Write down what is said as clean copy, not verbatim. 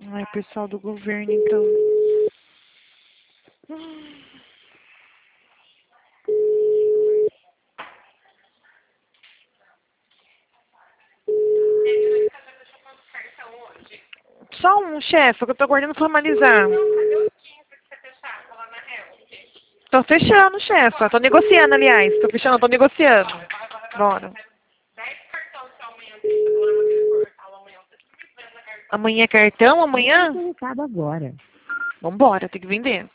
Ai, pessoal do governo, então. Só um, chefe, que eu tô aguardando formalizar. Tô fechando, chefe. Tô negociando, aliás. Tô fechando, tô negociando. Bora. Amanhã é cartão? Amanhã? Agora. Vambora, tem que vender.